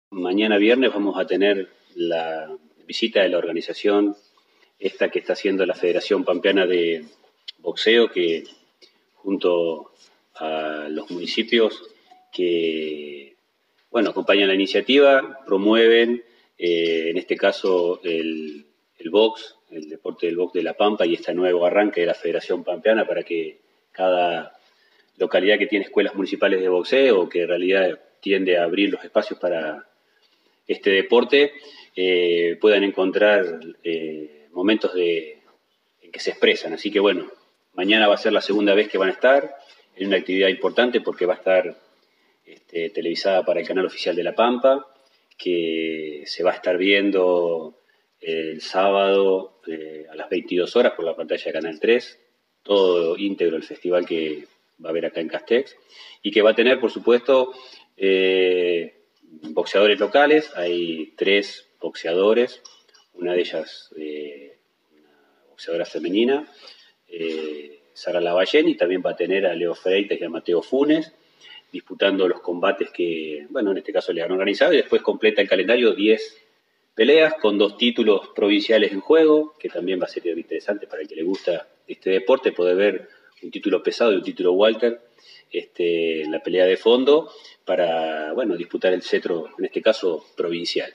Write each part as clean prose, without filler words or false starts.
Mañana viernes vamos a tener la visita de la organización esta que está haciendo la Federación Pampeana de Boxeo, que junto a los municipios que acompañan la iniciativa, promueven en este caso el box, el deporte del box de La Pampa y este nuevo arranque de la Federación Pampeana para que cada localidad que tiene escuelas municipales de boxeo o que en realidad tiende a abrir los espacios para este deporte puedan encontrar momentos en que se expresan. Así que bueno, mañana va a ser la segunda vez que van a estar en una actividad importante porque va a estar televisada para el canal oficial de La Pampa, que se va a estar viendo el sábado a las 22 horas por la pantalla de Canal 3, todo íntegro el festival que va a haber acá en Castex, y que va a tener, por supuesto, boxeadores locales. Hay 3 boxeadores, una de ellas una boxeadora femenina, Sara Lavallén, y también va a tener a Leo Freites y a Mateo Funes disputando los combates que, en este caso le han organizado, y después completa el calendario 10 peleas con 2 títulos provinciales en juego, que también va a ser interesante para el que le gusta este deporte, poder ver un título pesado y un título welter en la pelea de fondo para, disputar el cetro, en este caso, provincial.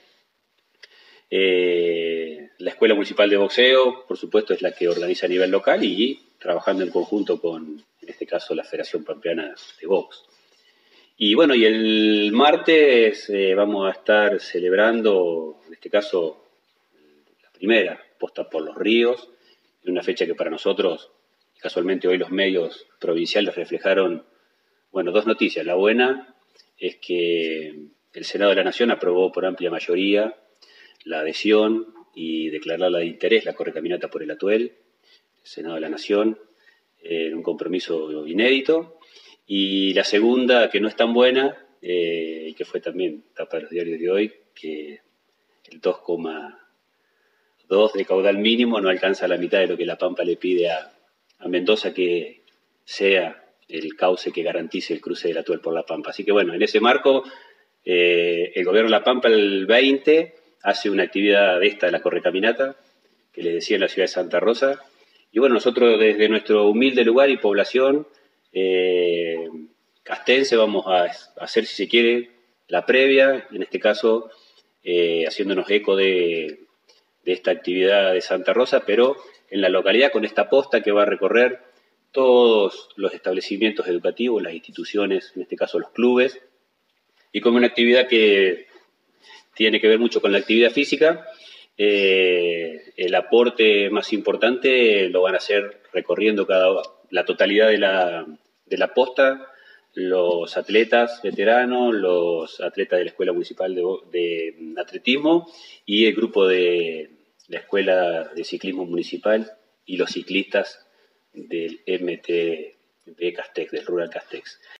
La Escuela Municipal de Boxeo, por supuesto, es la que organiza a nivel local y trabajando en conjunto con, en este caso, la Federación Pampeana de Box. Y y el martes vamos a estar celebrando, en este caso, la primera posta por los ríos, en una fecha que para nosotros, casualmente hoy los medios provinciales reflejaron, 2 noticias. La buena es que el Senado de la Nación aprobó por amplia mayoría la adhesión y declararla de interés la correcaminata por el Atuel, el Senado de la Nación, en un compromiso inédito. Y la segunda, que no es tan buena, y que fue también tapa de los diarios de hoy, que el 2,2 de caudal mínimo no alcanza la mitad de lo que La Pampa le pide a Mendoza que sea el cauce que garantice el cruce del Atuel por La Pampa. Así que en ese marco, el gobierno de La Pampa el 20 hace una actividad de la correcaminata, que les decía en la ciudad de Santa Rosa. Y nosotros desde nuestro humilde lugar y población castense vamos a hacer, si se quiere, la previa, en este caso haciéndonos eco de esta actividad de Santa Rosa, pero en la localidad con esta posta que va a recorrer todos los establecimientos educativos, las instituciones, en este caso los clubes, y como una actividad que tiene que ver mucho con la actividad física, el aporte más importante lo van a hacer recorriendo la totalidad de la posta, los atletas veteranos, los atletas de la Escuela Municipal de Atletismo y el grupo de la Escuela de Ciclismo Municipal y los ciclistas del MTB Castex, del Rural Castex.